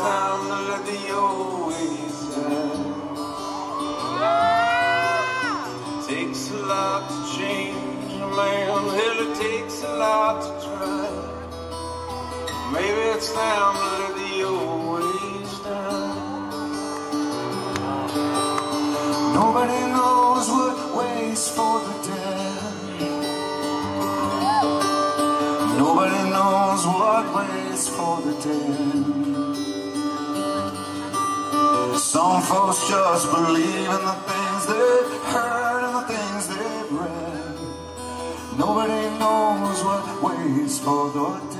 time to let the old ways die. Takes a lot to change a man, hell it takes a lot to try. Maybe it's time to let the old ways die. Nobody knows what waits for the dead. Nobody knows what waits for the dead. Some folks just believe in the things they've heard and the things they've read. Nobody knows what waits for the dead.